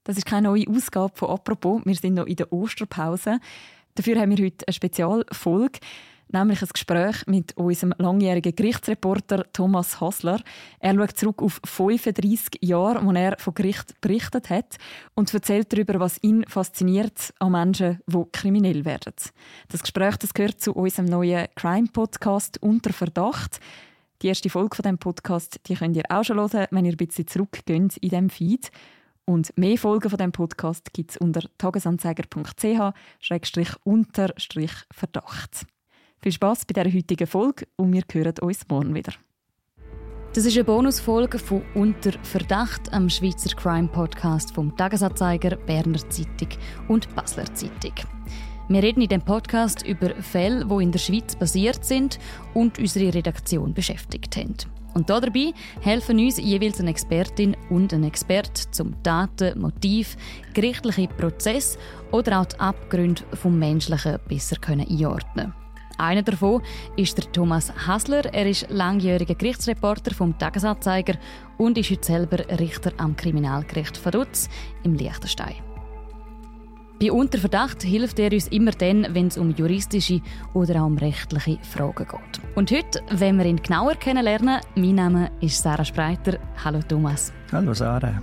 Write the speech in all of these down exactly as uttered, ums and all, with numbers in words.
Das ist keine neue Ausgabe von «Apropos». Wir sind noch in der Osterpause. Dafür haben wir heute eine Spezialfolge, nämlich ein Gespräch mit unserem langjährigen Gerichtsreporter Thomas Hasler. Er schaut zurück auf fünfunddreissig Jahre, wo er von Gericht berichtet hat und erzählt darüber, was ihn fasziniert an Menschen, die kriminell werden. Das Gespräch das gehört zu unserem neuen Crime-Podcast «Unter Verdacht». Die erste Folge von diesem Podcast die könnt ihr auch schon hören, wenn ihr ein bisschen zurückgeht in diesem Feed. Und mehr Folgen von diesem Podcast gibt es unter tagesanzeiger punkt c h unter Verdacht. Viel Spass bei dieser heutigen Folge und wir hören uns morgen wieder. Das ist eine Bonusfolge von «Unter Verdacht», am Schweizer Crime-Podcast vom Tagesanzeiger, Berner Zeitung und Basler Zeitung. Wir reden in diesem Podcast über Fälle, die in der Schweiz passiert sind und unsere Redaktion beschäftigt haben. Und dabei helfen uns jeweils eine Expertin und ein Experte zum Taten, Motiv, gerichtliche Prozess oder auch die Abgründe vom Menschlichen besser einordnen. Einer davon ist der Thomas Hasler. Er ist langjähriger Gerichtsreporter vom Tagesanzeiger und ist heute selber Richter am Kriminalgericht Vaduz im Liechtenstein. Bei «Unter Verdacht» hilft er uns immer dann, wenn es um juristische oder auch um rechtliche Fragen geht. Und heute wollen wir ihn genauer kennenlernen. Mein Name ist Sarah Spreiter. Hallo Thomas. Hallo Sarah.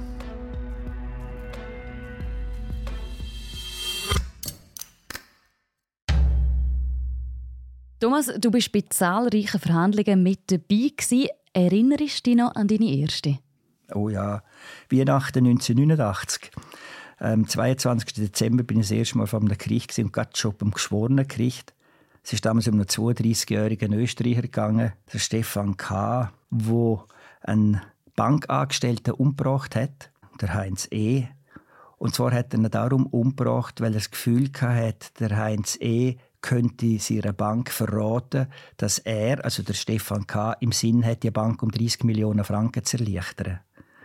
Thomas, du bist bei zahlreichen Verhandlungen mit dabei gewesen. Erinnerst du dich noch an deine erste? Oh ja, Weihnachten neunzehnhundertneunundachtzig. Am zweiundzwanzigsten Dezember bin ich das erste Mal vor einem Gericht und gerade schon beim Geschworenengericht. Es ist damals um einen zweiunddreißigjährigen Österreicher gegangen, der Stefan K., der einen Bankangestellten umgebracht hat, der Heinz E. Und zwar hat er ihn darum umgebracht, weil er das Gefühl hatte, der Heinz E. könnte seiner Bank verraten, dass er, also der Stefan K., im Sinn hat, die Bank um dreißig Millionen Franken zu erleichtern.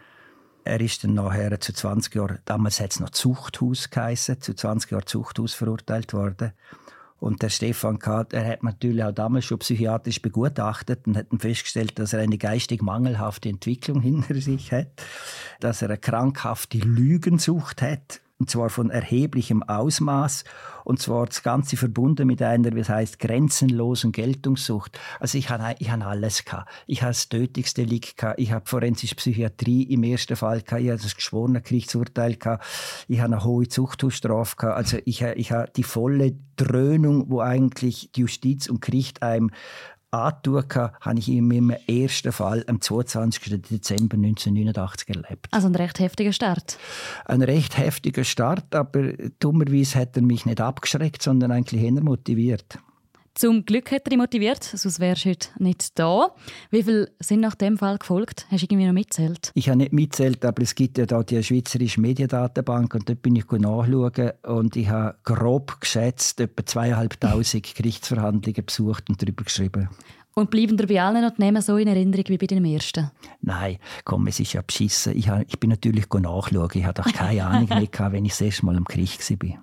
Er ist dann nachher zu zwanzig Jahren, damals hat es noch Zuchthaus geheissen, zu zwanzig Jahren Zuchthaus verurteilt worden. Und der Stefan K., er hat natürlich auch damals schon psychiatrisch begutachtet und hat dann festgestellt, dass er eine geistig mangelhafte Entwicklung hinter sich hat, dass er eine krankhafte Lügensucht hat, und zwar von erheblichem Ausmaß, und zwar das Ganze verbunden mit einer, wie es heisst, grenzenlosen Geltungssucht. Also ich habe ich habe alles gehabt. Ich habe das Tötungsdelikt gehabt, ich habe forensische Psychiatrie im ersten Fall gehabt, ich habe das geschworene Gerichtsurteil gehabt, ich habe eine hohe Zuchthausstrafe gehabt. Also ich habe, ich habe die volle Dröhnung, wo eigentlich die Justiz und Gericht einem antun kann, habe ich in meinem ersten Fall am zweiundzwanzigsten Dezember neunzehnhundertneunundachtzig erlebt. Also ein recht heftiger Start. Ein recht heftiger Start, aber dummerweise hat er mich nicht abgeschreckt, sondern eigentlich eher motiviert. Zum Glück hat er dich motiviert, sonst wärst du heute nicht da. Wie viele sind nach dem Fall gefolgt? Hast du irgendwie noch mitgezählt? Ich habe nicht mitgezählt, aber es gibt ja da die Schweizerische Mediendatenbank und dort bin ich nachschauen und ich habe grob geschätzt etwa zweieinhalbtausend Gerichtsverhandlungen besucht und darüber geschrieben. Und bleiben dir bei allen noch die Namen so in Erinnerung wie bei deinem ersten? Nein, komm, es ist ja beschissen. Ich, habe, ich bin natürlich nachschauen. Ich hatte doch keine Ahnung mehr gehabt, wenn ich das erste Mal am Gericht war.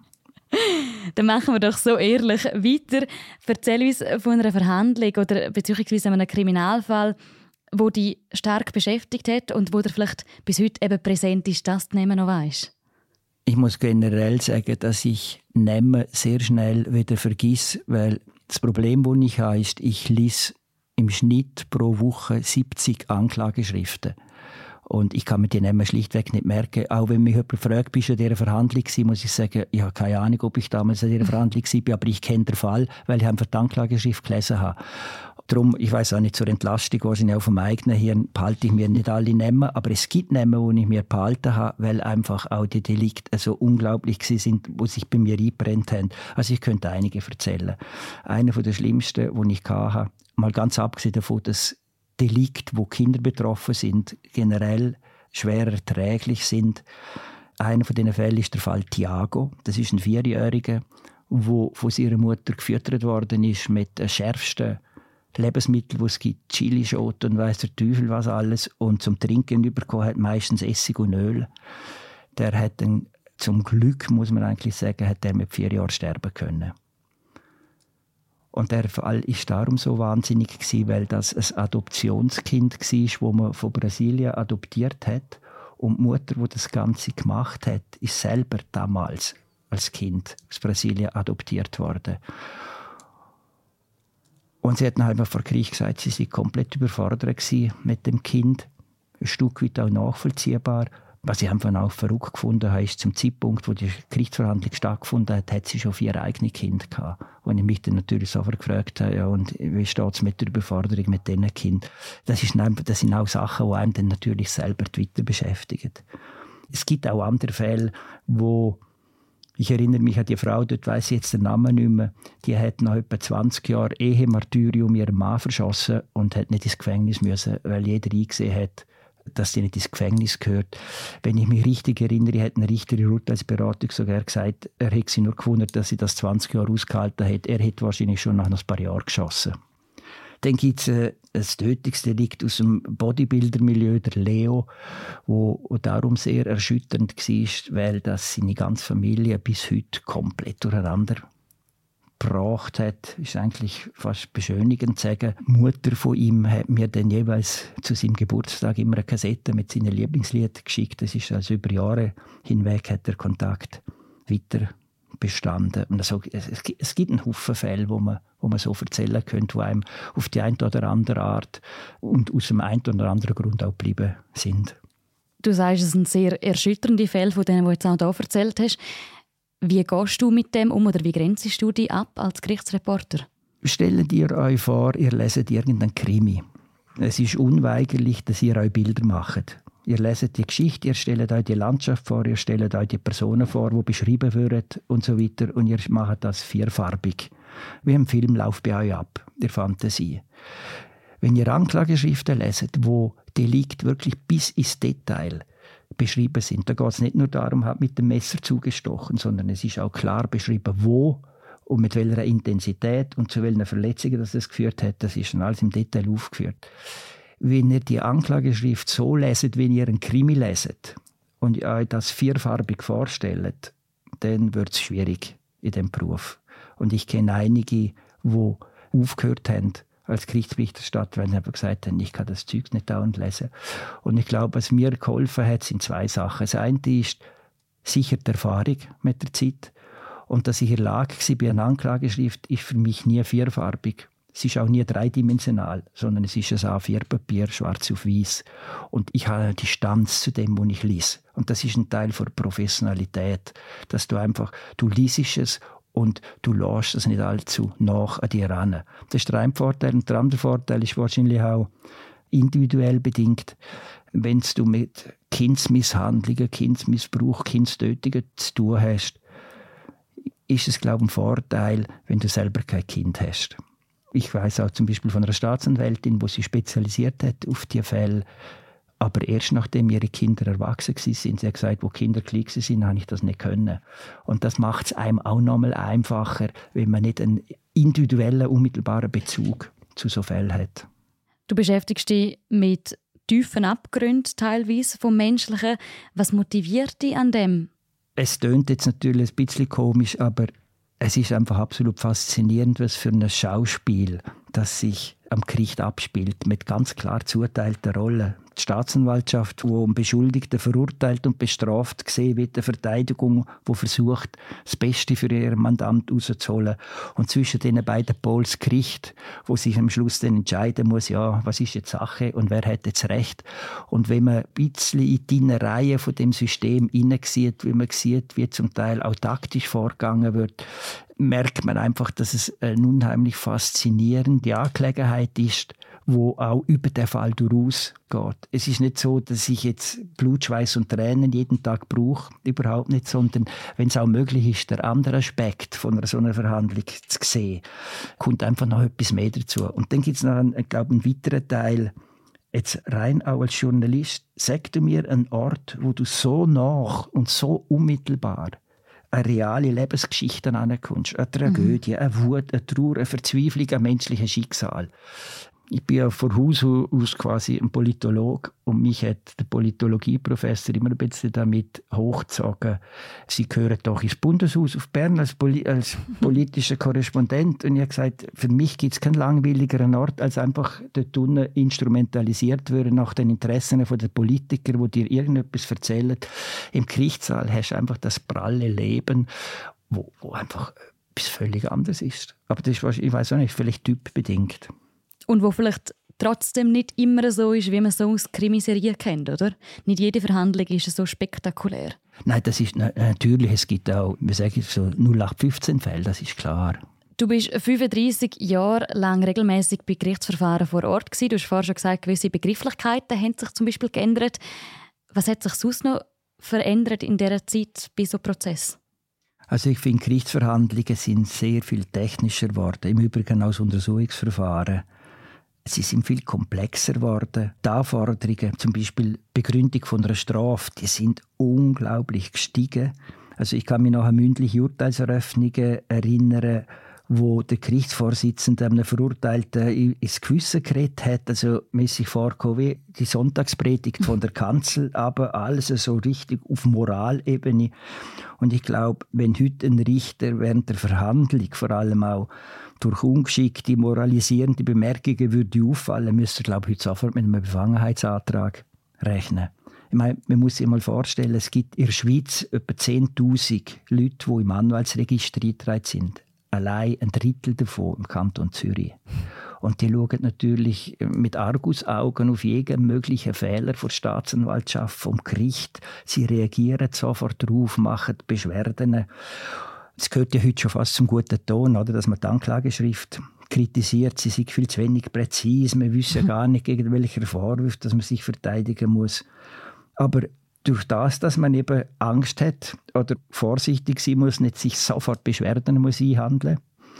Dann machen wir doch so ehrlich weiter. Erzähl uns von einer Verhandlung oder beziehungsweise einem Kriminalfall, wo dich stark beschäftigt hat und wo dir vielleicht bis heute eben präsent ist, dass du Namen noch weisst. Ich muss generell sagen, dass ich Namen sehr schnell wieder vergiss, weil das Problem, das ich habe, ist, ich lese im Schnitt pro Woche siebzig Anklageschriften. Und ich kann mir die Namen schlichtweg nicht merken. Auch wenn mich jemand fragt, bist du in dieser Verhandlung gewesen, muss ich sagen, ich habe keine Ahnung, ob ich damals in dieser Verhandlung war, aber ich kenne den Fall, weil ich einfach die Anklageschrift gelesen habe. Darum, ich weiss auch nicht, zur Entlastung wahrscheinlich auf dem eigenen Hirn behalte ich mir nicht alle Namen, aber es gibt Namen, die ich mir behalten habe, weil einfach auch die Delikte so unglaublich sind, die sich bei mir eingebrennt haben. Also ich könnte einige erzählen. Einer der schlimmsten, die ich hatte, mal ganz abgesehen davon, dass Delikte, wo Kinder betroffen sind, generell schwer erträglich sind. Einer von diesen Fällen ist der Fall Thiago. Das ist ein Vierjähriger, der von seiner Mutter gefüttert worden ist mit den schärfsten Lebensmitteln, die es gibt, Chilischoten und weiss der Teufel was alles. Und zum Trinken bekommen hat meistens Essig und Öl. Der hat dann, zum Glück, muss man eigentlich sagen, hat er mit vier Jahren sterben können. Und der Fall ist darum so wahnsinnig gewesen, weil das ein Adoptionskind war, das man von Brasilien adoptiert hat Und die Mutter, die das Ganze gemacht hat, ist selber damals als Kind aus Brasilien adoptiert worden. Und sie hat dann einfach vor Krieg gesagt, sie sei komplett überfordert mit dem Kind. Ein Stück weit auch nachvollziehbar. Was ich einfach auch verrückt gefunden habe, ist, zum Zeitpunkt, wo die Gerichtsverhandlung stattgefunden hat, hat sie schon vier eigene Kinder gehabt. Und ich mich dann natürlich sofort gefragt habe, ja, und wie steht es mit der Überforderung mit diesen Kindern? Das, ist einfach, das sind auch Sachen, die einem dann natürlich selber weiter beschäftigen. Es gibt auch andere Fälle, wo ich erinnere mich an die Frau, dort weiss ich jetzt den Namen nicht mehr, die hat nach etwa zwanzig Jahren Ehemartyrium ihren Mann verschossen und hat nicht ins Gefängnis müssen, weil jeder eingesehen hat, dass sie nicht ins Gefängnis gehört. Wenn ich mich richtig erinnere, hat eine Richterin Urteilsberatung sogar gesagt, er hätte sie nur gewundert, dass sie das zwanzig Jahre ausgehalten hat. Er hätte wahrscheinlich schon nach ein paar Jahren geschossen. Dann gibt es äh, ein Tötungsdelikt aus dem Bodybuilder-Milieu, der Leo, wo darum sehr erschütternd war, weil das seine ganze Familie bis heute komplett durcheinander gebracht hat. Ist eigentlich fast beschönigend zu sagen. Die Mutter von ihm hat mir dann jeweils zu seinem Geburtstag immer eine Kassette mit seinen Lieblingsliedern geschickt. Das ist also über Jahre hinweg hat der Kontakt weiter bestanden. Und also, es, es gibt einen Haufen Fälle, wo man, wo man so erzählen könnte, die einem auf die eine oder andere Art und aus dem einen oder anderen Grund auch geblieben sind. Du sagst, es sind sehr erschütternde Fälle, von denen du jetzt auch hier erzählt hast. Wie gehst du mit dem um oder wie grenzest du dich ab als Gerichtsreporter? Stellt ihr euch vor, ihr leset irgendeinen Krimi. Es ist unweigerlich, dass ihr euch Bilder macht. Ihr leset die Geschichte, ihr stellt euch die Landschaft vor, ihr stellt euch die Personen vor, die beschrieben werden und so weiter. Und ihr macht das vierfarbig. Wie im Film läuft bei euch ab, der Fantasie. Wenn ihr Anklageschriften leset, wo Delikt wirklich bis ins Detail beschrieben sind. Da geht es nicht nur darum, hat mit dem Messer zugestochen, sondern es ist auch klar beschrieben, wo und mit welcher Intensität und zu welchen Verletzungen das, das geführt hat. Das ist dann alles im Detail aufgeführt. Wenn ihr die Anklageschrift so leset, wie ihr einen Krimi leset und euch das vierfarbig vorstellt, dann wird es schwierig in diesem Beruf. Und ich kenne einige, die aufgehört haben, als Gerichtsberichterstatter, weil sie einfach gesagt haben, ich kann das Zeug nicht dauernd lesen. Und ich glaube, was mir geholfen hat, sind zwei Sachen. Das eine ist sicher die Erfahrung mit der Zeit. Und dass ich in der Lage war, bei einer Anklageschrift, ist für mich nie vierfarbig. Es ist auch nie dreidimensional, sondern es ist ein A vier Papier, schwarz auf weiß. Und ich habe eine Distanz zu dem, was ich lese. Und das ist ein Teil der Professionalität, dass du einfach, du liest es und du lässt es nicht allzu nach an dir ran. Das ist der eine Vorteil. Und der andere Vorteil ist wahrscheinlich auch individuell bedingt. Wenn du mit Kindsmisshandlungen, Kindsmissbrauch, Kindstötungen zu tun hast, ist es, glaube ich, ein Vorteil, wenn du selber kein Kind hast. Ich weiss auch zum Beispiel von einer Staatsanwältin, die sich spezialisiert hat auf diese Fälle. Aber erst nachdem ihre Kinder erwachsen sind, sie hat gesagt, wo Kinder klein sind, habe ich das nicht können. Und das macht es einem auch noch mal einfacher, wenn man nicht einen individuellen, unmittelbaren Bezug zu so Fällen hat. Du beschäftigst dich mit tiefen Abgründen teilweise vom Menschlichen. Was motiviert dich an dem? Es tönt jetzt natürlich ein bisschen komisch, aber es ist einfach absolut faszinierend, was für ein Schauspiel, das sich am Gericht abspielt, mit ganz klar zuteilten Rollen. Die Staatsanwaltschaft, die einen Beschuldigten verurteilt und bestraft gesehen wird, die Verteidigung, die versucht, das Beste für ihren Mandant rauszuholen. Und zwischen diesen beiden Polen das Gericht, wo sich am Schluss dann entscheiden muss, ja, was ist jetzt Sache und wer hat jetzt Recht. Und wenn man ein bisschen in die Reihe von dem System hineinsieht, wie man sieht, wie zum Teil auch taktisch vorgegangen wird, merkt man einfach, dass es eine unheimlich faszinierende Angelegenheit ist, wo auch über den Fall durchaus geht. Es ist nicht so, dass ich jetzt Blut, Schweiß und Tränen jeden Tag brauche, überhaupt nicht, sondern wenn es auch möglich ist, der andere Aspekt von einer so einer Verhandlung zu sehen, kommt einfach noch etwas mehr dazu. Und dann gibt es noch, einen, ich glaube, einen weiteren Teil, jetzt rein auch als Journalist, sag du mir einen Ort, wo du so nach und so unmittelbar eine reale Lebensgeschichte ankommst, eine Tragödie, mhm. eine Wut, eine Trauer, eine Verzweiflung, ein menschliches Schicksal. Ich bin ja von Haus aus quasi ein Politologe und mich hat der Politologieprofessor immer ein bisschen damit hochgezogen. Sie gehören doch ins Bundeshaus auf Bern als, Poli- als politischer Korrespondent. Und ich habe gesagt, für mich gibt es keinen langweiligeren Ort, als einfach dort unten instrumentalisiert werden nach den Interessen der Politiker, die dir irgendetwas erzählen. Im Gerichtssaal hast du einfach das pralle Leben, wo, wo einfach etwas völlig anderes ist. Aber das ist, ich weiß auch nicht, vielleicht typbedingt. Und wo vielleicht trotzdem nicht immer so ist, wie man so aus Krimiserien kennt, oder? Nicht jede Verhandlung ist so spektakulär. Nein, das ist natürlich, es gibt auch, wir sagen so null acht fünfzehn Fälle, das ist klar. Du bist fünfunddreissig Jahre lang regelmäßig bei Gerichtsverfahren vor Ort gewesen. Du hast vorhin schon gesagt, gewisse Begrifflichkeiten haben sich zum Beispiel geändert. Was hat sich sonst noch verändert in dieser Zeit bei so einem Prozess? Also ich finde, Gerichtsverhandlungen sind sehr viel technischer geworden, im Übrigen als Untersuchungsverfahren. Sie sind viel komplexer geworden. Die Anforderungen, zum Beispiel Begründung von einer Strafe, die sind unglaublich gestiegen. Also ich kann mich noch an mündliche Urteilseröffnungen erinnern, wo der Gerichtsvorsitzende einem Verurteilten ins Gewissen geredet hat. Also mir ist sich vorgekommen wie die Sonntagspredigt von der Kanzel, aber alles so richtig auf Moralebene. Und ich glaube, wenn heute ein Richter während der Verhandlung vor allem auch durch ungeschickte, moralisierende Bemerkungen würde auffallen, müsste er, glaube ich, heute sofort mit einem Befangenheitsantrag rechnen. Ich meine, man muss sich mal vorstellen, es gibt in der Schweiz etwa zehntausend Leute, die im Anwaltsregister eingetragen sind. Allein ein Drittel davon im Kanton Zürich. Und die schauen natürlich mit Argusaugen auf jeden möglichen Fehler der Staatsanwaltschaft, vom Gericht. Sie reagieren sofort darauf, machen Beschwerden. Es gehört ja heute schon fast zum guten Ton, oder, dass man die Anklageschrift kritisiert. Sie sind viel zu wenig präzise. Wir wissen gar nicht, gegen welche Vorwürfe dass man sich verteidigen muss. Aber durch das, dass man eben Angst hat oder vorsichtig sein muss, nicht sich sofort Beschwerden muss einhandeln,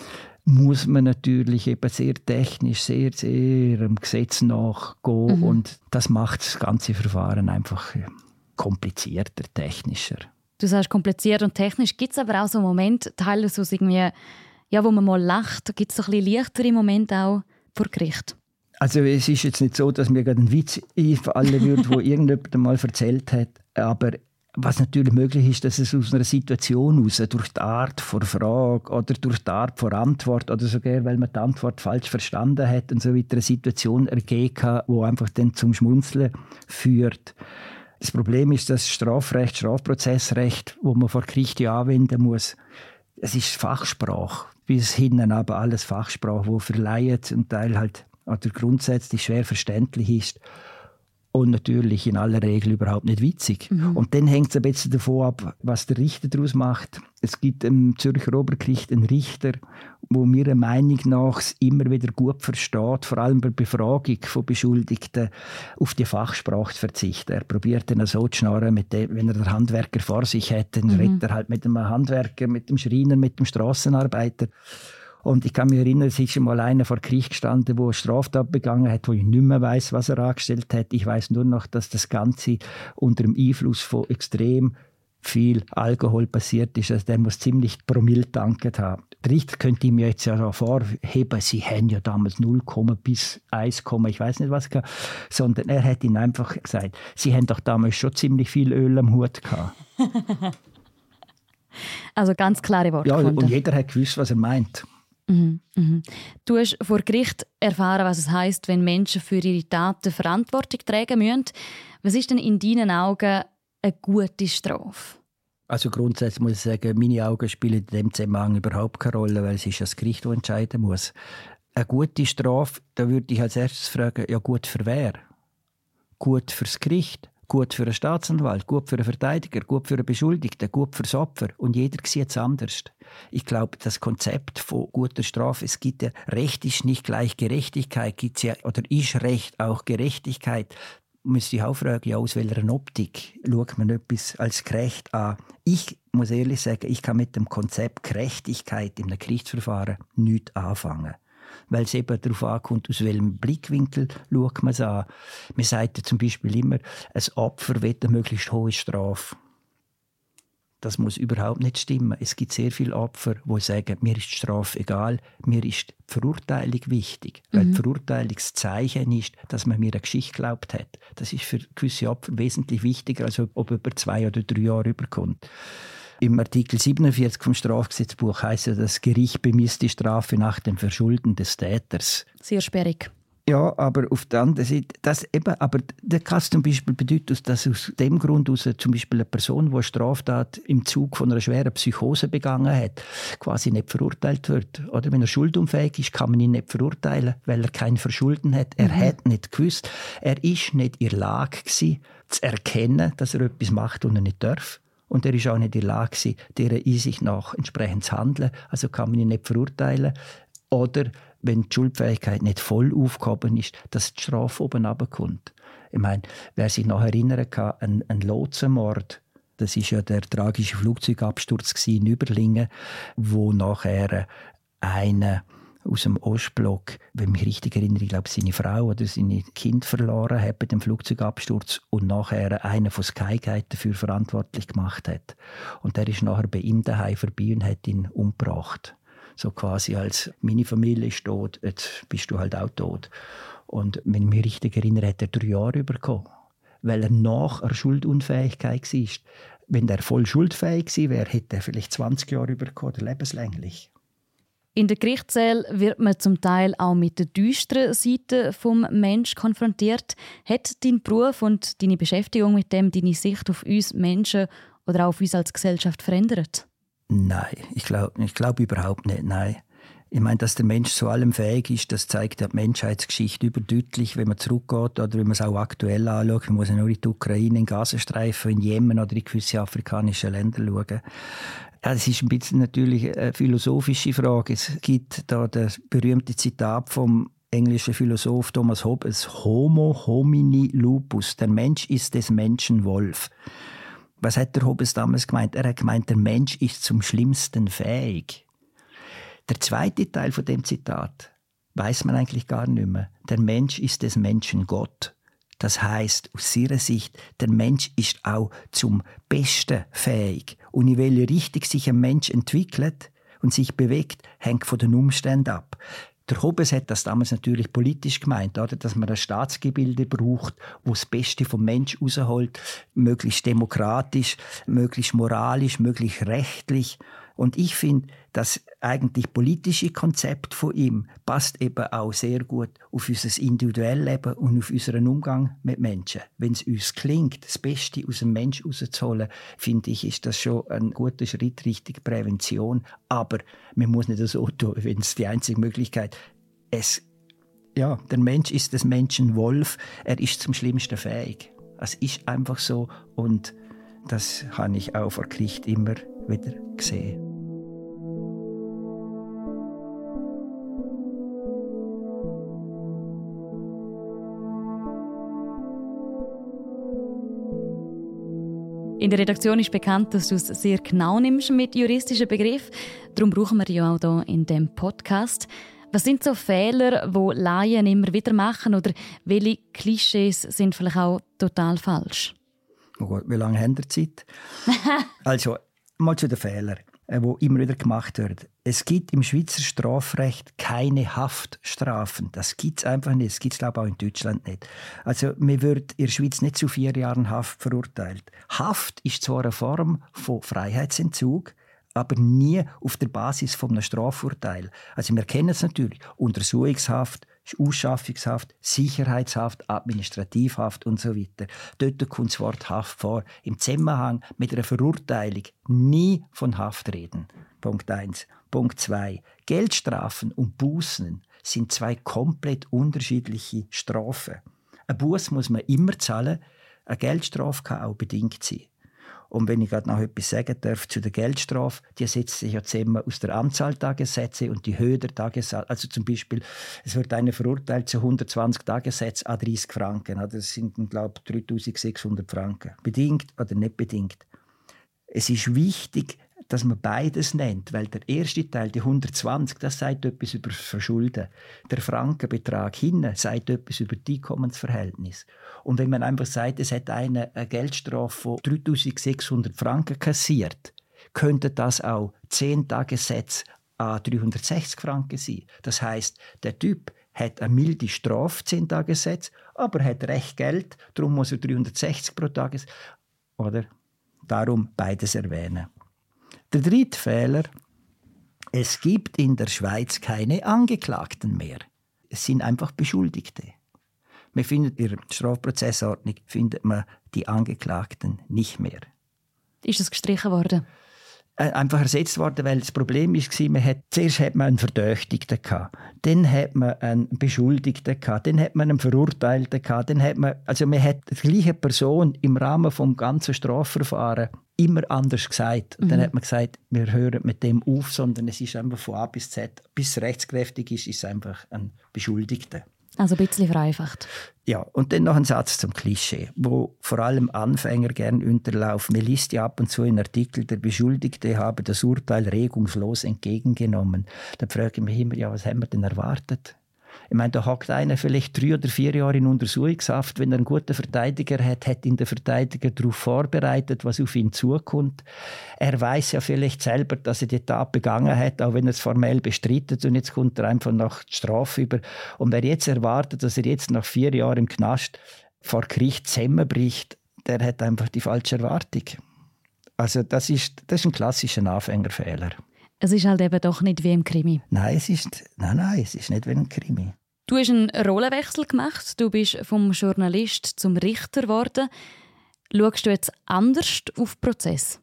muss man natürlich eben sehr technisch, sehr, sehr dem Gesetz nachgehen. Mhm. Und das macht das ganze Verfahren einfach komplizierter, technischer. Du sagst kompliziert und technisch. Gibt es aber auch so Momente, teilweise irgendwie, ja, wo man mal lacht, gibt es so ein bisschen leichtere Momente auch vor Gericht? Also es ist jetzt nicht so, dass mir gerade ein Witz einfallen würde, wo irgendjemand mal erzählt hat. Aber was natürlich möglich ist, dass es aus einer Situation heraus, durch die Art der Frage oder durch die Art der Antwort oder sogar, weil man die Antwort falsch verstanden hat und so weiter, eine Situation ergeben kann, die einfach dann zum Schmunzeln führt. Das Problem ist, dass Strafrecht, Strafprozessrecht, wo man vor Gericht ja anwenden muss, es ist Fachsprache. Bis hinten aber alles Fachsprache, wo verleiht zum Teil halt oder grundsätzlich schwer verständlich ist und natürlich in aller Regel überhaupt nicht witzig. Mhm. Und dann hängt es ein bisschen davon ab, was der Richter daraus macht. Es gibt im Zürcher Obergericht einen Richter, der meiner Meinung nach immer wieder gut versteht, vor allem bei Befragung von Beschuldigten, auf die Fachsprache zu verzichten. Er probiert dann so zu schnarren, mit dem, wenn er den Handwerker vor sich hat, dann mhm. redet er halt mit dem Handwerker, mit dem Schreiner, mit dem Strassenarbeiter. Und ich kann mich erinnern, es ist schon mal einer vor Gericht gestanden, der eine Straftat begangen hat, wo ich nicht mehr weiss, was er angestellt hat. Ich weiss nur noch, dass das Ganze unter dem Einfluss von extrem viel Alkohol passiert ist. Also der muss ziemlich Promille getankt haben. Der Richter könnte ihm jetzt ja vorheben, sie haben ja damals null bis eins, ich weiß nicht was gehabt, sondern er hat ihnen einfach gesagt, sie haben doch damals schon ziemlich viel Öl am Hut gehabt. Also ganz klare Worte. Ja, gefunden. Und jeder hat gewusst, was er meint. Mhm, mhm. Du hast vor Gericht erfahren, was es heisst, wenn Menschen für ihre Taten Verantwortung tragen müssen. Was ist denn in deinen Augen eine gute Strafe? Also grundsätzlich muss ich sagen, meine Augen spielen in dem Zusammenhang überhaupt keine Rolle, weil es ist das Gericht, das entscheiden muss. Eine gute Strafe, da würde ich als erstes fragen, ja gut für wer? Gut fürs Gericht? Gut für einen Staatsanwalt, gut für einen Verteidiger, gut für einen Beschuldigten, gut fürs Opfer. Und jeder sieht es anders. Ich glaube, das Konzept von guter Strafe, es gibt ja, Recht ist nicht gleich Gerechtigkeit, gibt's ja, oder ist Recht auch Gerechtigkeit? Müsste ich auch fragen, ja, aus welcher Optik schaut man etwas als gerecht an? Ich muss ehrlich sagen, ich kann mit dem Konzept Gerechtigkeit in einem Gerichtsverfahren nichts anfangen. Weil es eben darauf ankommt, aus welchem Blickwinkel schaut man es an. Man sagt ja zum Beispiel immer, ein Opfer will eine möglichst hohe Strafe. Das muss überhaupt nicht stimmen. Es gibt sehr viele Opfer, die sagen, mir ist die Strafe egal, mir ist die Verurteilung wichtig. Mhm. Weil die Verurteilungszeichen ist, dass man mir eine Geschichte geglaubt hat. Das ist für gewisse Opfer wesentlich wichtiger, als ob über zwei oder drei Jahre überkommt. Im Artikel siebenundvierzig vom Strafgesetzbuch heisst ja, das Gericht bemisst die Strafe nach dem Verschulden des Täters. Sehr sperrig. Ja, aber auf der anderen Seite, das eben, aber der kann zum Beispiel bedeuten, dass aus dem Grund aus zum Beispiel eine Person, die eine Straftat im Zug von einer schweren Psychose begangen hat, quasi nicht verurteilt wird. Oder wenn er schuldunfähig ist, kann man ihn nicht verurteilen, weil er kein Verschulden hat. Er mhm. hat nicht gewusst, er ist nicht in der Lage gewesen, zu erkennen, dass er etwas macht, was er nicht darf. Und er ist auch nicht in der Lage gewesen, dieser Einsicht nach entsprechend zu handeln. Also kann man ihn nicht verurteilen. Oder wenn die Schuldfähigkeit nicht voll aufgehoben ist, dass die Strafe oben runterkommt. Ich meine, wer sich noch erinnern kann, ein, ein Lotsenmord, das ist ja der tragische Flugzeugabsturz in Überlingen, wo nachher einer aus dem Ostblock, wenn ich mich richtig erinnere, ich glaube, seine Frau oder seine Kind verloren hat bei dem Flugzeugabsturz und nachher einer von Skygate dafür verantwortlich gemacht hat. Und der ist nachher bei ihm daheim vorbei und hat ihn umgebracht. So quasi als, meine Familie ist tot, jetzt bist du halt auch tot. Und wenn ich mich richtig erinnere, hat er drei Jahre bekommen, weil er nach einer Schuldunfähigkeit war. Wenn er voll schuldfähig gewesen wäre, hätte er vielleicht zwanzig Jahre bekommen, oder lebenslänglich. In der Gerichtssäle wird man zum Teil auch mit der düsteren Seite des Menschen konfrontiert. Hat dein Beruf und deine Beschäftigung mit dem deine Sicht auf uns Menschen oder auch auf uns als Gesellschaft verändert? Nein, ich glaube ich glaub überhaupt nicht, nein. Ich meine, dass der Mensch zu allem fähig ist, das zeigt die Menschheitsgeschichte überdeutlich, wenn man zurückgeht oder wenn man es auch aktuell anschaut. Man muss ja nur in die Ukraine, in den Gazastreifen, in Jemen oder in gewisse afrikanische Länder schauen. Ja, das ist ein bisschen natürlich eine philosophische Frage. Es gibt da das berühmte Zitat vom englischen Philosoph Thomas Hobbes: Homo homini lupus. Der Mensch ist des Menschen Wolf. Was hat der Hobbes damals gemeint? Er hat gemeint, der Mensch ist zum Schlimmsten fähig. Der zweite Teil von dem Zitat weiß man eigentlich gar nicht mehr. Der Mensch ist des Menschen Gott. Das heißt, aus ihrer Sicht, der Mensch ist auch zum Besten fähig. Und in welche Richtung sich ein Mensch entwickelt und sich bewegt, hängt von den Umständen ab. Der Hobbes hat das damals natürlich politisch gemeint, oder? Dass man ein Staatsgebilde braucht, wo das Beste vom Mensch rausholt, möglichst demokratisch, möglichst moralisch, möglichst rechtlich. Und ich finde, das eigentlich politische Konzept von ihm passt eben auch sehr gut auf unser individuelles Leben und auf unseren Umgang mit Menschen. Wenn es uns gelingt, das Beste aus dem Menschen rauszuholen, finde ich, ist das schon ein guter Schritt Richtung Prävention. Aber man muss nicht so tun, wenn es die einzige Möglichkeit ist. Ja, der Mensch ist des Menschen Wolf. Er ist zum Schlimmsten fähig. Es ist einfach so und das habe ich auch vor Gericht immer wieder gesehen. In der Redaktion ist bekannt, dass du es sehr genau nimmst mit juristischen Begriffen. Darum brauchen wir die auch hier in diesem Podcast. Was sind so Fehler, die Laien immer wieder machen? Oder welche Klischees sind vielleicht auch total falsch? Oh Gott, wie lange haben wir Zeit? Also, mal zu den Fehlern, die immer wieder gemacht werden. Es gibt im Schweizer Strafrecht keine Haftstrafen. Das gibt es einfach nicht. Das gibt es, glaube ich, auch in Deutschland nicht. Also, man wird in der Schweiz nicht zu vier Jahren Haft verurteilt. Haft ist zwar eine Form von Freiheitsentzug, aber nie auf der Basis von einem Strafurteil. Also, wir kennen es natürlich. Untersuchungshaft, Ausschaffungshaft, Sicherheitshaft, Administrativhaft und so weiter. Dort kommt das Wort Haft vor. Im Zusammenhang mit einer Verurteilung nie von Haft reden. Punkt eins. Punkt zwei. Geldstrafen und Bußen sind zwei komplett unterschiedliche Strafen. Eine Buß muss man immer zahlen, eine Geldstrafe kann auch bedingt sein. Und wenn ich gerade noch etwas sagen darf zu der Geldstrafe, die setzt sich ja zusammen aus der Anzahl Tagessätze und die Höhe der Tagessätze. Also zum Beispiel, es wird einer verurteilt zu hundertzwanzig Tagessätzen an dreißig Franken. Das sind, glaube ich, dreitausendsechshundert Franken. Bedingt oder nicht bedingt. Es ist wichtig, dass man beides nennt, weil der erste Teil, die hundertzwanzig, das sagt etwas über das Verschulden. Der Frankenbetrag hinten sagt etwas über das Einkommensverhältnis. Und wenn man einfach sagt, es hat einer eine Geldstrafe von dreitausendsechshundert Franken kassiert, könnte das auch zehn Tagessätze an dreihundertsechzig Franken sein. Das heisst, der Typ hat eine milde Strafe, zehn Tagessätze, aber hat recht Geld, darum muss er dreihundertsechzig pro Tag. Oder? Darum beides erwähnen. Der dritte Fehler: Es gibt in der Schweiz keine Angeklagten mehr. Es sind einfach Beschuldigte. Man findet in der Strafprozessordnung findet man die Angeklagten nicht mehr. Ist es gestrichen worden? Einfach ersetzt worden, weil das Problem war, man hat, zuerst hat man einen Verdächtigten gehabt, dann hat man einen Beschuldigten gehabt, dann hat man einen Verurteilten gehabt, dann hat man, also man hat die gleiche Person im Rahmen des ganzen Strafverfahrens immer anders gesagt. Und dann mhm. hat man gesagt, wir hören mit dem auf, sondern es ist einfach von A bis Z, bis es rechtskräftig ist, ist es einfach ein Beschuldigter. Also ein bisschen vereinfacht. Ja, und dann noch ein Satz zum Klischee, wo vor allem Anfänger gerne unterlaufen. Man liest ja ab und zu in Artikeln, der Beschuldigte habe das Urteil regungslos entgegengenommen. Da frage ich mich immer, ja, was haben wir denn erwartet? Ich meine, da hockt einer vielleicht drei oder vier Jahre in Untersuchungshaft. Wenn er einen guten Verteidiger hat, hat ihn der Verteidiger darauf vorbereitet, was auf ihn zukommt. Er weiß ja vielleicht selber, dass er die Tat begangen hat, auch wenn er es formell bestreitet. Und jetzt kommt er einfach nach die Strafe über. Und wer jetzt erwartet, dass er jetzt nach vier Jahren im Knast vor Gericht zusammenbricht, der hat einfach die falsche Erwartung. Also das ist, das ist ein klassischer Anfängerfehler. Es ist halt eben doch nicht wie im Krimi. Nein, es ist, nein, nein, es ist nicht wie ein Krimi. Du hast einen Rollenwechsel gemacht. Du bist vom Journalist zum Richter geworden. Schaust du jetzt anders auf den Prozess?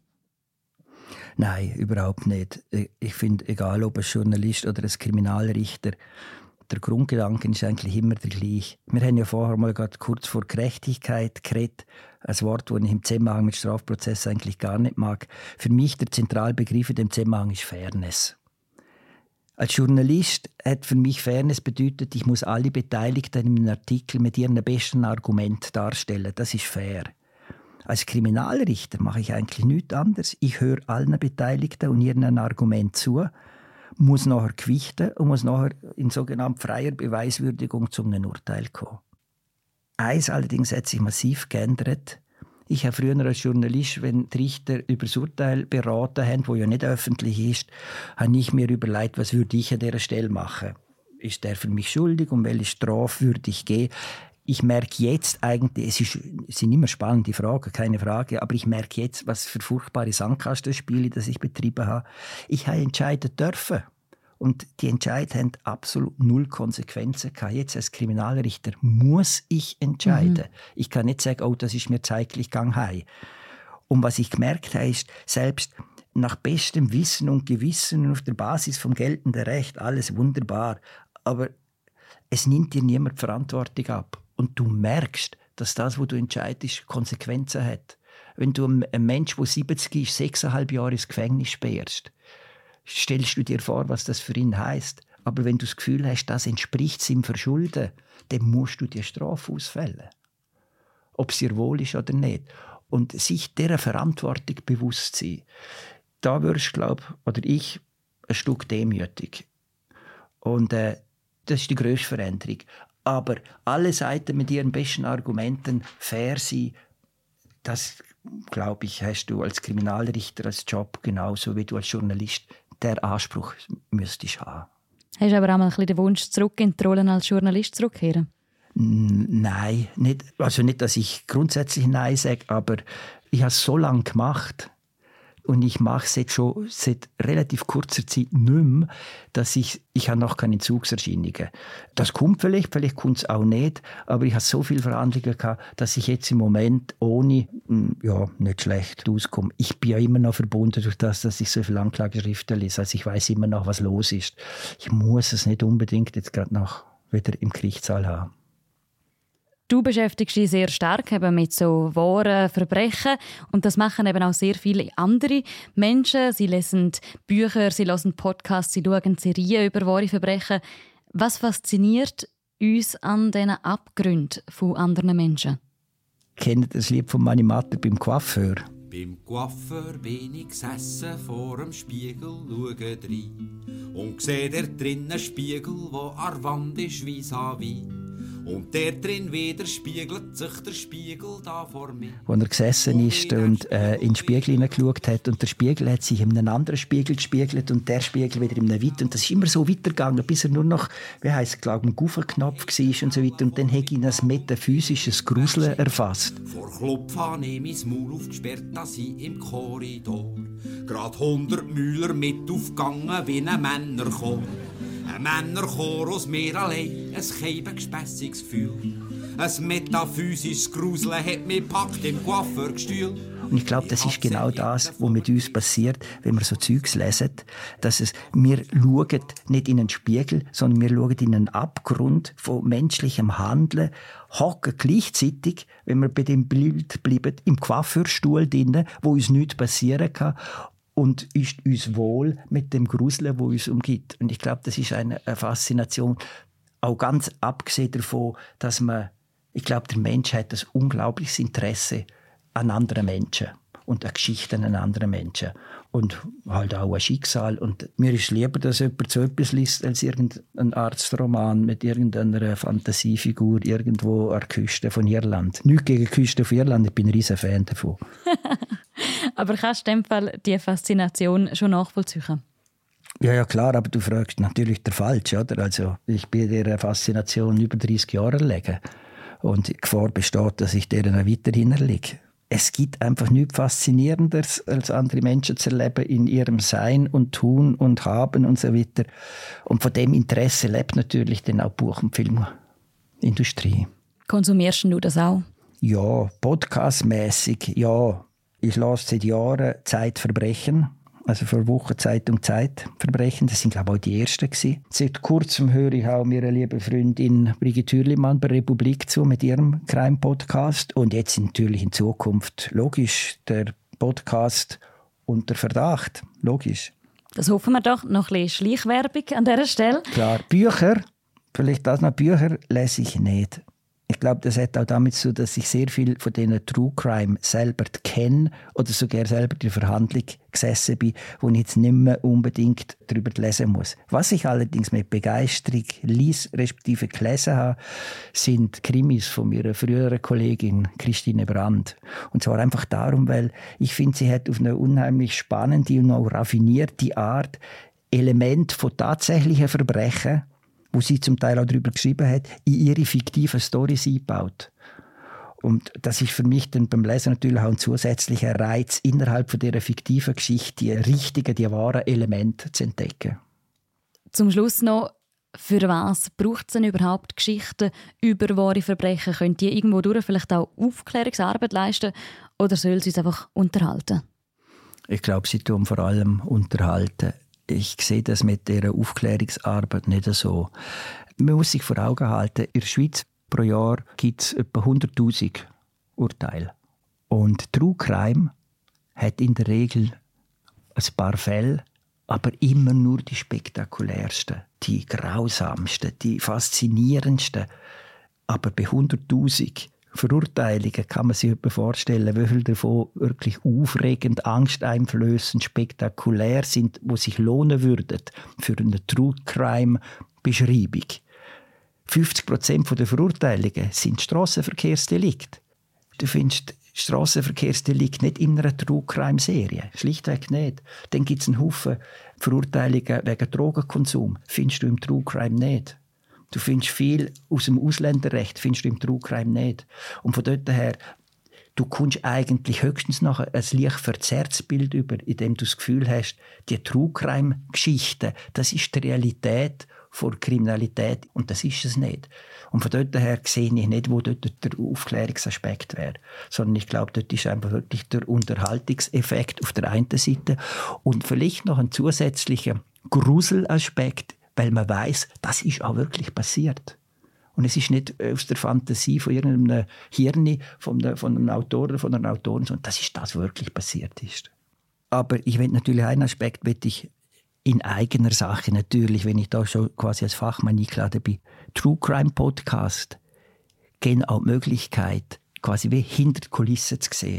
Nein, überhaupt nicht. Ich finde, egal ob ein Journalist oder ein Kriminalrichter, der Grundgedanke ist eigentlich immer der gleiche. Wir haben ja vorher mal gerade kurz vor Gerechtigkeit geredet. Ein Wort, das ich im Zusammenhang mit Strafprozess eigentlich gar nicht mag. Für mich der zentrale Begriff in dem Zusammenhang ist Fairness. Als Journalist hat für mich Fairness bedeutet, ich muss alle Beteiligten in einem Artikel mit ihren besten Argumenten darstellen. Das ist fair. Als Kriminalrichter mache ich eigentlich nichts anderes. Ich höre allen Beteiligten und ihren Argumenten zu, muss nachher gewichten und muss nachher in sogenannter freier Beweiswürdigung zu einem Urteil kommen. Eins allerdings hat sich massiv geändert. Ich habe früher als Journalist, wenn die Richter über das Urteil beraten haben, das ja nicht öffentlich ist, habe ich mir überlegt, was würde ich an dieser Stelle machen. Ist der für mich schuldig und welche Strafe würde ich geben? Ich merke jetzt eigentlich, es, ist, es sind immer spannende Fragen, keine Frage, aber ich merke jetzt, was für furchtbare Sandkastenspiele, das ich betrieben habe. Ich habe entscheiden dürfen. Und die Entscheidungen haben absolut null Konsequenzen gehabt. Jetzt als Kriminalrichter muss ich entscheiden. Mhm. Ich kann nicht sagen, oh, das ist mir zeitlich gegangen heim. Und was ich gemerkt habe, ist, selbst nach bestem Wissen und Gewissen und auf der Basis vom geltenden Recht, alles wunderbar, aber es nimmt dir niemand die Verantwortung ab. Und du merkst, dass das, was du entscheidest, Konsequenzen hat. Wenn du einen Menschen, der siebzig ist, sechseinhalb Jahre ins Gefängnis sperrst, stellst du dir vor, was das für ihn heisst. Aber wenn du das Gefühl hast, das entspricht seinem Verschulden, dann musst du die Strafe ausfällen. Ob es dir wohl ist oder nicht. Und sich dieser Verantwortung bewusst sein, da wirst du, glaube oder ich, ein Stück demütig. Und äh, das ist die grösste Veränderung. Aber alle Seiten mit ihren besten Argumenten fair sein, das, glaube ich, hast du als Kriminalrichter, als Job genauso wie du als Journalist der Anspruch müsstest haben. Hast du aber auch mal ein bisschen den Wunsch, zurück in die Rolle als Journalist zurückzukehren? Nein, nicht, also nicht, dass ich grundsätzlich Nein sage, aber ich habe es so lange gemacht und ich mache es jetzt schon seit relativ kurzer Zeit nicht mehr, dass ich, ich habe noch keine Entzugserscheinungen. Das kommt vielleicht, vielleicht kommt es auch nicht, aber ich habe so viele Verhandlungen gehabt, dass ich jetzt im Moment ohne, ja, nicht schlecht auskomme. Ich bin ja immer noch verbunden durch das, dass ich so viele Anklageschriften lese, also ich weiß immer noch, was los ist. Ich muss es nicht unbedingt jetzt gerade noch wieder im Gerichtssaal haben. Du beschäftigst dich sehr stark eben mit so wahren Verbrechen und das machen eben auch sehr viele andere Menschen. Sie lesen Bücher, sie hören Podcasts, sie schauen Serien über wahre Verbrechen. Was fasziniert uns an diesen Abgründen von anderen Menschen? Kennt ihr das Lied von Mani Matter beim Coiffeur? Beim Coiffeur bin ich gesessen vor dem Spiegel, schaue rein und seh der drinnen Spiegel, wo an der Wand ist vis-à-vis. Und der drin wieder spiegelt sich der Spiegel da vor mir. Wo er gesessen ist und äh, in den Spiegel hineingeschaut hat und der Spiegel hat sich in einem anderen Spiegel gespiegelt und der Spiegel wieder in einem weiteren. Und das ist immer so weitergegangen, bis er nur noch, wie heisst es, glaube ich, ein Guffenknopf war und so weiter. Und dann hat ihn ein metaphysisches Gruseln erfasst. Vor Klopf habe ich mein Maul aufgesperrt, dass ich im Korridor grad hundert Müller mit aufgegangen wie ein Männerchor. Ein Männerchor aus mir allein, ein keibengespässiges Gefühl. Ein metaphysisches Gruseln hat mich gepackt im Coiffeurgestühl. Und ich glaube, das ist genau das, was mit uns passiert, wenn wir so Zeugs lesen. Dass es, wir schauen nicht in einen Spiegel, sondern wir schauen in einen Abgrund von menschlichem Handeln, hocken gleichzeitig, wenn wir bei dem Bild bleiben, im Coiffeurstuhl drinnen, wo uns nichts passieren kann. Und ist uns wohl mit dem Gruseln, wo uns umgibt. Und ich glaube, das ist eine, eine Faszination. Auch ganz abgesehen davon, dass man, ich glaube, der Mensch hat ein unglaubliches Interesse an anderen Menschen und an Geschichten an anderen Menschen. Und halt auch ein Schicksal. Und mir ist lieber, dass jemand so etwas liest, als irgendein Arztroman mit irgendeiner Fantasiefigur irgendwo an der Küste von Irland. Nichts gegen die Küste von Irland, ich bin ein riesen Fan davon. Aber kannst du in dem Fall diese Faszination schon nachvollziehen? Ja, ja, klar, aber du fragst natürlich der Falsch, oder? Also, ich bin dieser Faszination über dreißig Jahre erlegen. Und die Gefahr besteht, dass ich deren auch weiterhin erliege. Es gibt einfach nichts Faszinierenderes, als andere Menschen zu erleben in ihrem Sein und Tun und Haben und so weiter. Und von dem Interesse lebt natürlich dann auch die Buch- und Filmindustrie. Konsumierst du das auch? Ja, podcastmäßig, ja. Ich lasse seit Jahren Zeitverbrechen, also für Woche Zeitung Zeitverbrechen. Das sind, glaube ich, auch die ersten gewesen. Seit kurzem höre ich auch meiner lieben Freundin Brigitte Hürlimann bei Republik zu mit ihrem Crime-Podcast. Und jetzt natürlich in Zukunft, logisch, der Podcast unter Verdacht. Logisch. Das hoffen wir doch. Noch ein bisschen Schleichwerbung an dieser Stelle. Klar, Bücher, vielleicht das noch, Bücher lese ich nicht. Ich glaube, das hat auch damit zu tun, dass ich sehr viel von diesen True Crime selber kenne oder sogar selber in der Verhandlung gesessen bin, wo ich jetzt nicht mehr unbedingt darüber lesen muss. Was ich allerdings mit Begeisterung lies, respektive gelesen habe, sind Krimis von meiner früheren Kollegin Christine Brandt. Und zwar einfach darum, weil ich finde, sie hat auf eine unheimlich spannende und auch raffinierte Art Elemente von tatsächlichen Verbrechen, wo sie zum Teil auch darüber geschrieben hat, in ihre fiktiven Storys eingebaut. Und das ist für mich dann beim Lesen natürlich auch ein zusätzlicher Reiz, innerhalb von dieser fiktiven Geschichte die richtigen, die wahren Elemente zu entdecken. Zum Schluss noch, für was braucht es denn überhaupt Geschichten über wahre Verbrechen? Können die irgendwo durch vielleicht auch Aufklärungsarbeit leisten oder soll sie uns einfach unterhalten? Ich glaube, sie tun vor allem unterhalten. Ich sehe das mit dieser Aufklärungsarbeit nicht so. Man muss sich vor Augen halten, in der Schweiz pro Jahr gibt es etwa hunderttausend Urteile. Und True Crime hat in der Regel ein paar Fälle, aber immer nur die spektakulärsten, die grausamsten, die faszinierendsten. Aber bei hunderttausend Verurteilungen kann man sich etwa vorstellen, wie viele davon wirklich aufregend, angsteinflößend, spektakulär sind, wo sich lohnen würden für eine True Crime Beschreibung. fünfzig Prozent der Verurteilungen sind Strassenverkehrsdelikte. Du findest Strassenverkehrsdelikte nicht in einer True Crime Serie, schlichtweg nicht. Dann gibt es einen Haufen Verurteilungen wegen Drogenkonsum, findest du im True Crime nicht. Du findest viel aus dem Ausländerrecht, findest du im True Crime nicht. Und von dort her, du kommst eigentlich höchstens noch ein leicht verzerrtes Bild über, in dem du das Gefühl hast, die True Crime-Geschichte, das ist die Realität von Kriminalität und das ist es nicht. Und von dort her sehe ich nicht, wo dort der Aufklärungsaspekt wäre. Sondern ich glaube, dort ist einfach wirklich der Unterhaltungseffekt auf der einen Seite und vielleicht noch ein zusätzlicher Gruselaspekt, weil man weiss, das ist auch wirklich passiert. Und es ist nicht aus der Fantasie von irgendeinem Hirn, von einem, von einem Autor oder von einer Autorin, sondern das ist das, was wirklich passiert ist. Aber ich will natürlich einen Aspekt, will ich in eigener Sache natürlich, wenn ich da schon quasi als Fachmann eingeladen bin, True Crime Podcast geben auch die Möglichkeit, quasi wie hinter die Kulissen zu sehen.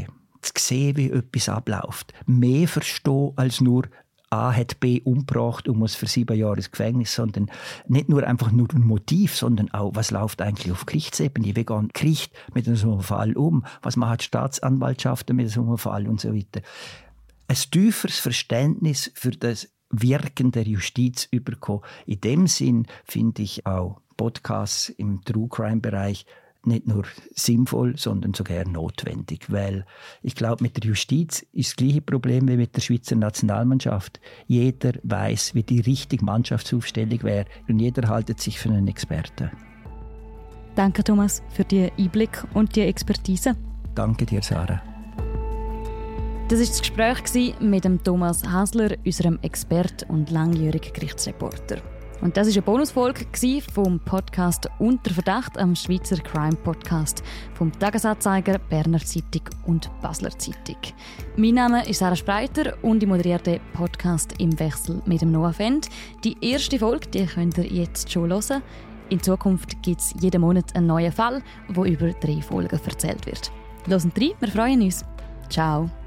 zu sehen, wie etwas abläuft. Mehr verstehen als nur A hat B umgebracht und muss für sieben Jahre ins Gefängnis, sondern nicht nur einfach nur ein Motiv, sondern auch, was läuft eigentlich auf Gerichtsebene, wie geht ein Gericht mit so einem Fall um, was macht die Staatsanwaltschaft mit so einem Fall und so weiter. Ein tieferes Verständnis für das Wirken der Justiz bekommen. In dem Sinn finde ich auch Podcasts im True-Crime-Bereich nicht nur sinnvoll, sondern sogar notwendig. Weil ich glaube, mit der Justiz ist das gleiche Problem wie mit der Schweizer Nationalmannschaft. Jeder weiß, wie die richtige Mannschaftsaufstellung wäre und jeder hält sich für einen Experten. Danke, Thomas, für den Einblick und die Expertise. Danke dir, Sarah. Das war das Gespräch mit dem Thomas Hasler, unserem Experten und langjährigen Gerichtsreporter. Und das war eine Bonusfolge vom Podcast «Unter Verdacht», am Schweizer Crime-Podcast vom Tagesanzeiger, Berner Zeitung und Basler Zeitung. Mein Name ist Sarah Spreiter und ich moderiere den Podcast im Wechsel mit dem Noah Fend. Die erste Folge die könnt ihr jetzt schon hören. In Zukunft gibt es jeden Monat einen neuen Fall, wo über drei Folgen erzählt wird. Hören rein, wir freuen uns. Ciao.